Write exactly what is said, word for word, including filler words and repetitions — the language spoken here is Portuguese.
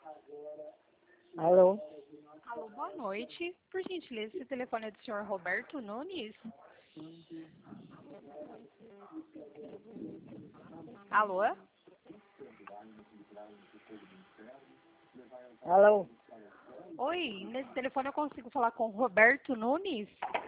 Alô? Alô, boa noite. Por gentileza, esse telefone é do senhor Roberto Nunes? Alô? Alô? Oi, nesse telefone eu consigo falar com o Roberto Nunes?